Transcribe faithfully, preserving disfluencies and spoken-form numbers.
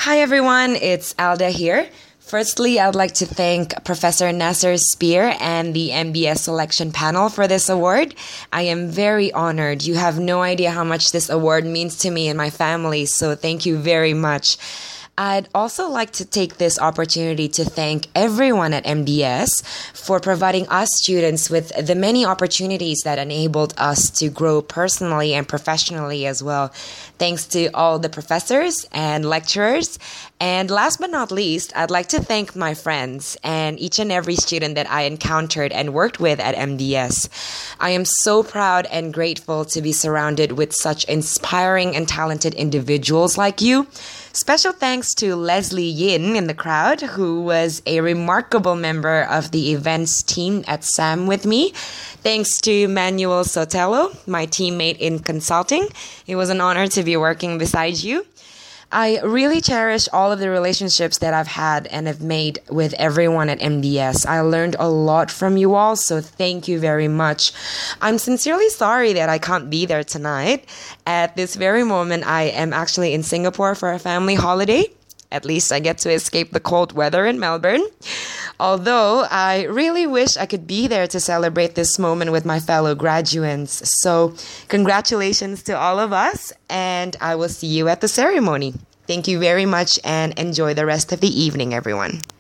Hi everyone, it's Alda here. Firstly, I'd like to thank Professor Nasser Spear and the M B S selection panel for this award. I am very honored. You have no idea how much this award means to me and my family, so thank you very much. I'd also like to take this opportunity to thank everyone at M D S for providing us students with the many opportunities that enabled us to grow personally and professionally as well. Thanks to all the professors and lecturers. And last but not least, I'd like to thank my friends and each and every student that I encountered and worked with at M D S. I am so proud and grateful to be surrounded with such inspiring and talented individuals like you. Special thanks to Leslie Yin in the crowd, who was a remarkable member of the events team at S A M with me. Thanks to Manuel Sotelo, my teammate in consulting. It was an honor to be working beside you. I really cherish all of the relationships that I've had and have made with everyone at M D S. I learned a lot from you all, so thank you very much. I'm sincerely sorry that I can't be there tonight. At this very moment, I am actually in Singapore for a family holiday. At least I get to escape the cold weather in Melbourne. Although I really wish I could be there to celebrate this moment with my fellow graduates. So congratulations to all of us, and I will see you at the ceremony. Thank you very much and enjoy the rest of the evening, everyone.